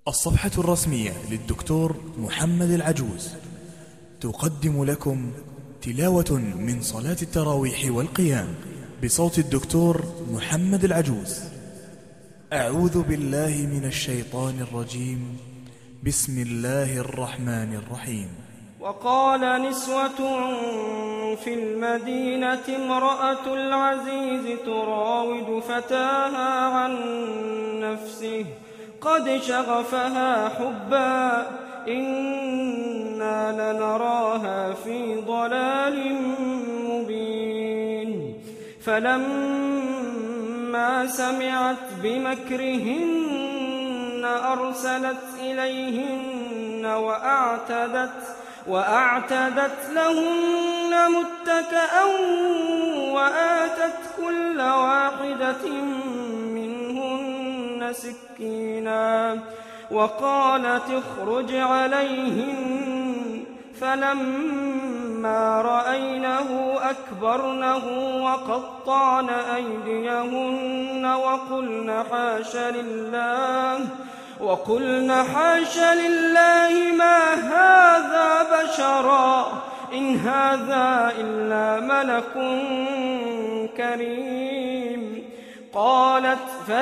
الصفحة الرسمية للدكتور محمد العجوز تقدم لكم تلاوة من صلاة التراويح والقيام بصوت الدكتور محمد العجوز. أعوذ بالله من الشيطان الرجيم. بسم الله الرحمن الرحيم. وقال نسوة في المدينة امرأة العزيز تراود فتاها عن نفسه قد شغفها حبا إنا لنراها في ضلال مبين. فلما سمعت بمكرهن أرسلت إليهن وأعتدت لهن متكأ وآتت كل واحدة منهن سكينا وقالت اخرج عليهن. فلما رأينه أكبرنه وقطعن أيديهن وقلن حاش لله ما هذا بشرا إن هذا إلا ملك كريم. قالت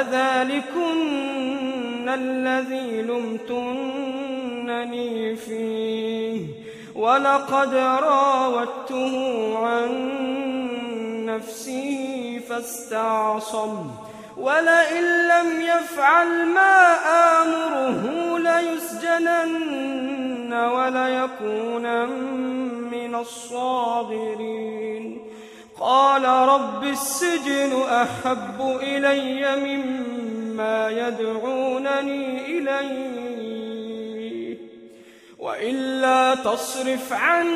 فذلكن الذي لمتنني فيه ولقد راودته عن نفسه فاستعصم ولئن لم يفعل ما آمره ليسجنن وليكونن من الصاغرين. قال رب السجن أحب إلي مما يدعونني إليه وإلا تصرف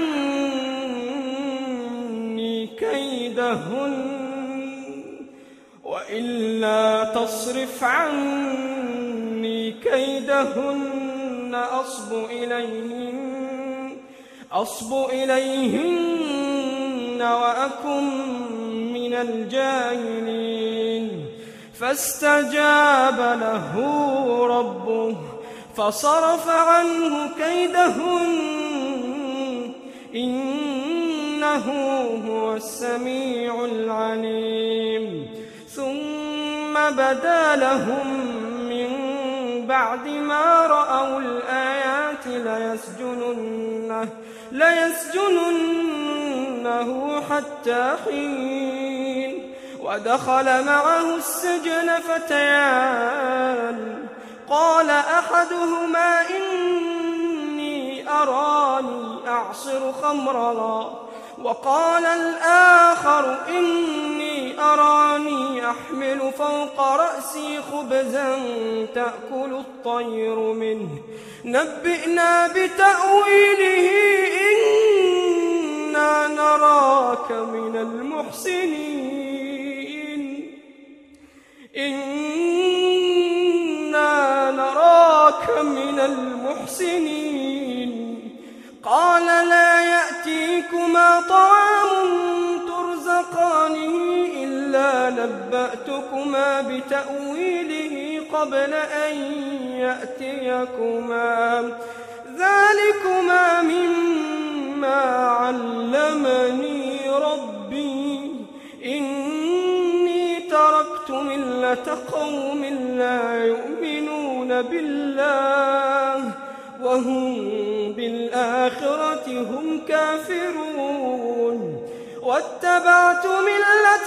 عني كيدهن أصب إليهن وأكن من الجاهلين. فاستجاب له ربه فصرف عنه كيدهن إنه هو السميع العليم. ثم بدا لهم من بعد ما رأوا الآيات ليسجننه حتى حين. ودخل معه السجن فتيان قال أحدهما إني أراني أعصر خمرا وقال الآخر إني أراني أحمل فوق رأسي خبزا تأكل الطير منه نبئنا بتأويله إنا نراك من المحسنين. قال لا يأتيكما طعام ترزقانه إلا نبأتكما بتأويله قبل أن يأتيكما ذلكما مما علمني ربي إني تركت ملة قوم لا يؤمنون بالله وهم بالآخرة هم كافرون. واتبعت ملة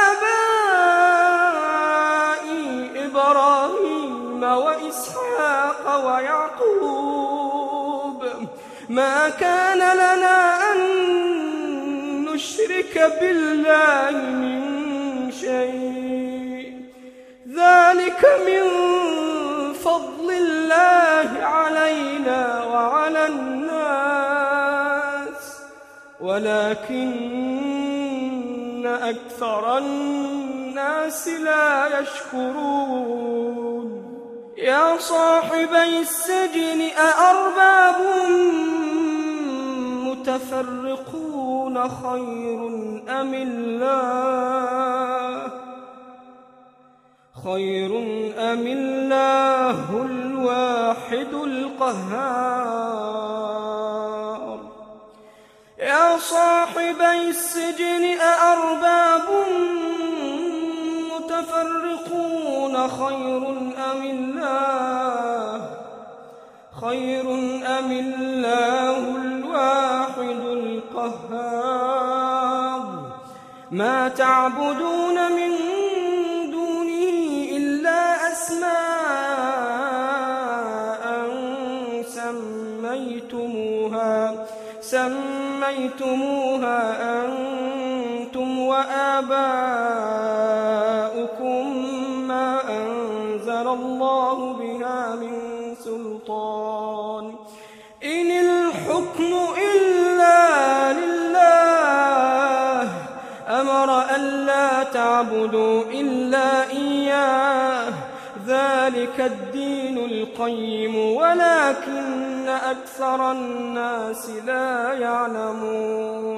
آبائي إبراهيم وإسحاق ويعقوب ما كان لنا أن نشرك بالله من شيء ذلك من فضل الله علينا وعلى الناس ولكن أكثر الناس لا يشكرون. يا صاحبي السجن أأرباب متفرقون خير أم الله الواحد القهار يا صاحبي السجن أأرباب متفرقون خير أم الله الواحد القهار ما تعبدون من دونه إلا أسماء سميتموها أنتم وآباؤكم ما أنزل الله بها من سلطان إن الحكم إلا لله أمر ألا تعبدوا إلا إياه ذلك الدين القيم ولكن أكثر الناس لا يعلمون